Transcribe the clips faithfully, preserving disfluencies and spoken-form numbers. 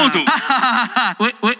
vagabundo. Oi, oi.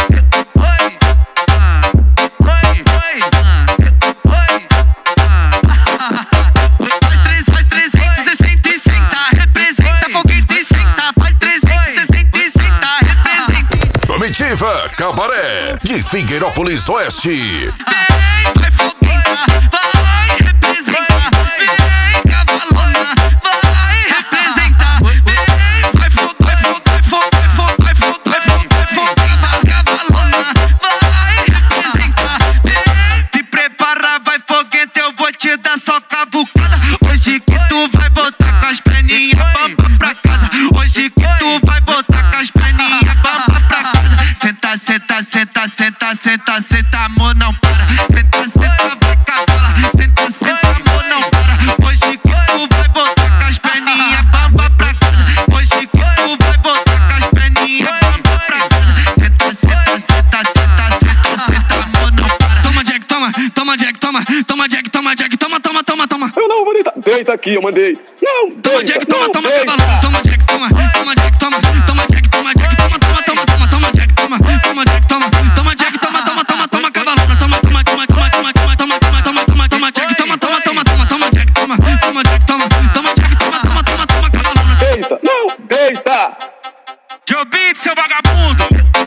Comitiva Cabaré de Figueirópolis do Oeste. Vem, vai fogueira, vai representar. Vem, cavalona, vai representar. Vem, vai fogueira, vai fogueira, vai fogueira, vai fogueira, vai fogueira, cavalona, vai representar. Vem, se prepara, vai fogueta, eu vou te dar só cavucada. Hoje que tu vai voltar com as perninhas bamba pra casa. Hoje que tu vai voltar com as perninhas bamba pra casa. Senta, senta, senta, senta, senta, senta, amor, não para. Senta, senta, vai cavalo. Senta, senta, amor, não para. Hoje que tu vai voltar com as perninhas bamba pra casa. Hoje que tu vai voltar com as perninhas bamba pra casa. Senta, senta, senta, senta, senta, senta, amor, não para. Toma, Jack, toma, toma, Jack, toma, toma, Jack, toma, Jack, toma, toma, toma, toma. Eu não vou deitar. Deita aqui, eu mandei. Não, toma, deita, Jack, toma, não, toma, deita. cavalo. Toma, Jack, toma, toma, Jack, toma, toma, Jack, toma, Jack, toma, toma, toma, toma, toma, Jack, toma, toma, Jack, toma, toma, Jack, toma, toma, toma, toma, cavalona, toma, toma, toma, toma, toma, toma, toma, toma, toma, toma, toma, Jack, toma, toma, toma, toma, toma, Jack, toma, toma, Jack, toma, toma, Jack, toma, toma, toma, toma, cavalona. Deita, não, deita. Joe Beats, seu vagabundo.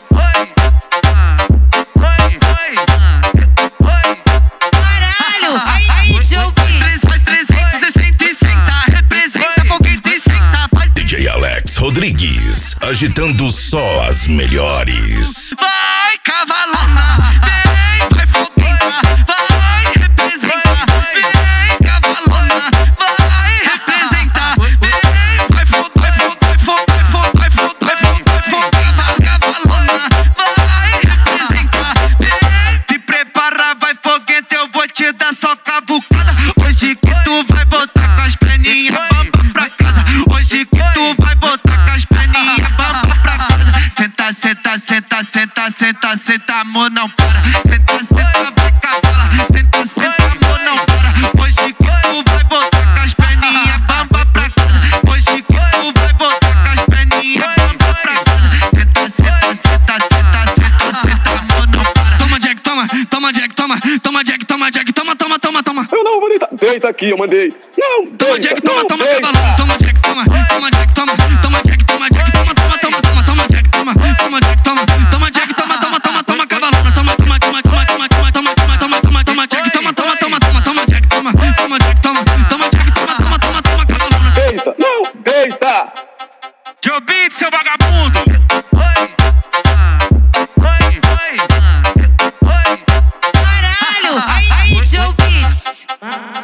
Caralho, aí, Joe Beats. Faz trezentos e sessenta e senta, representa foguete e senta. Faz D J Alex Rodrigues, agitando só as melhores. vai, cavalona, vem, vai fogueira, vai representar. Vem, cavalona, vai representar. Vem, vai fogueira, vai fogueira, vai fogueira, vai fogueira, vai fogueira, cavalona, vai representar. Vem, se prepara, vai fogueta, eu vou te dar só cavucada. Hoje que tu vai voltar com as perninhas bamba pra casa. Hoje que tu vai voltar com as perninhas bamba pra casa. Senta, senta, senta, senta, senta, senta, amor, não para. Senta, senta, vai cavala. Senta, senta, amor, não para. Hoje que tu vai voltar com as perninhas bamba pra casa. Hoje que tu vai voltar com as perninhas bamba pra casa. Senta, senta, senta, senta, senta, senta, amor, não para. Toma, Jack, toma, toma, Jack, toma, toma, Jack, toma, Jack, toma, toma, toma, toma. Eu não vou deitar. Deita aqui, eu mandei. Não, Toma, deita, Jack, toma, não, toma, deita. cavalo. Toma, Jack, toma, toma, Jack, toma, toma, Jack, toma, Jack, toma, toma, toma, toma, toma, Jack, toma, toma, Jack, toma, toma, Jack, toma, toma, toma, toma, cavalona, toma, toma, toma, toma, toma, toma, toma, toma, toma, toma, toma, Jack, toma, toma, toma, toma, toma, Jack, toma, toma, Jack, toma, toma, Jack, toma, toma, toma, toma, cavalona. Deita, não, deita. Joe Beats, seu vagabundo.